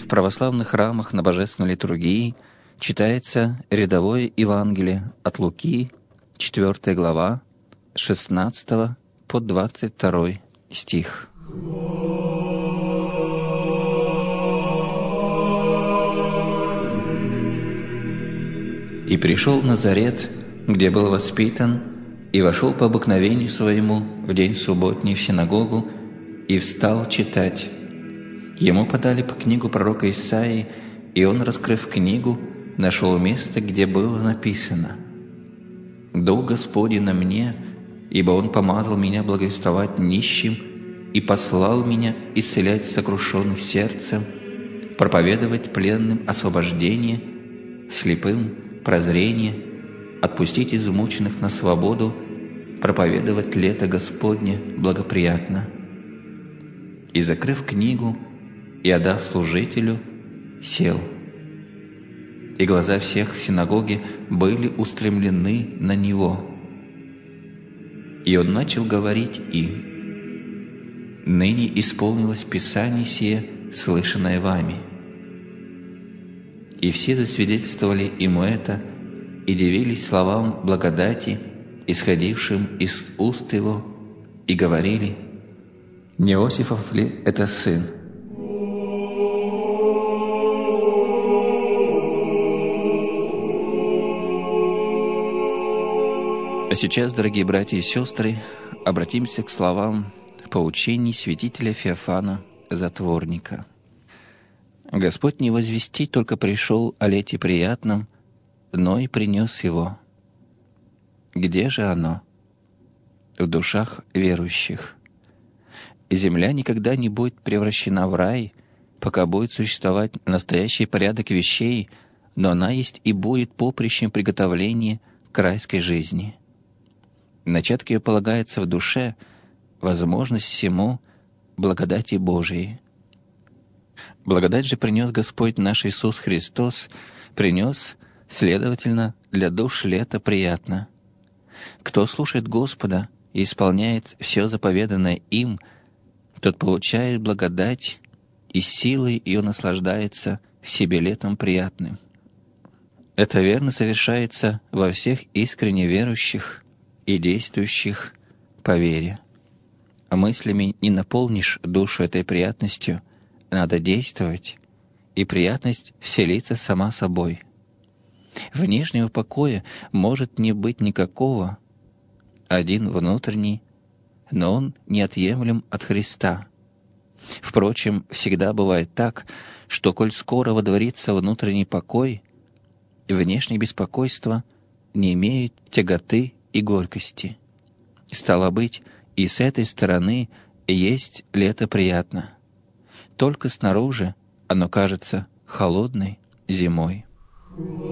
православных храмах на божественной литургии читается рядовое Евангелие от Луки, 4 глава, 16 по 22 стих. «И пришел в Назарет, где был воспитан, и вошел по обыкновению своему в день субботний в синагогу, и встал читать. Ему подали по книгу пророка Исаии, и он, раскрыв книгу, нашел место, где было написано: «Дух Господень на мне, ибо Он помазал меня благовествовать нищим и послал меня исцелять сокрушенных сердцем, проповедовать пленным освобождение, слепым прозрение, отпустить измученных на свободу, проповедовать лето Господне благоприятно». И, закрыв книгу и отдав служителю, сел. И глаза всех в синагоге были устремлены на него. И он начал говорить им: «Ныне исполнилось Писание сие, слышанное вами». И все засвидетельствовали ему это и дивились словам благодати, исходившим из уст его, и говорили: «Не Иосифов ли это сын?» А сейчас, дорогие братья и сестры, обратимся к словам поучений святителя Феофана Затворника. Господь не возвести только пришел о лете приятном, но и принес его. Где же оно? В душах верующих. Земля никогда не будет превращена в рай, пока будет существовать настоящий порядок вещей, но она есть и будет поприщем приготовления к райской жизни. Начаток ее полагается в душе, возможность всему благодати Божией. Благодать же принес Господь наш Иисус Христос, принес, следовательно, для душ лето приятно. Кто слушает Господа и исполняет все заповеданное им, тот получает благодать и силой ее наслаждается в себе летом приятным. Это верно совершается во всех искренне верующих и действующих по вере. Мыслями не наполнишь душу этой приятностью, надо действовать, и приятность вселится сама собой. Внешнего покоя может не быть никакого, один внутренний, но он неотъемлем от Христа. Впрочем, всегда бывает так, что коль скоро водворится внутренний покой, внешнее беспокойство не имеют тяготы и горькости. Стало быть, и с этой стороны есть лето приятно. Только снаружи оно кажется холодной зимой.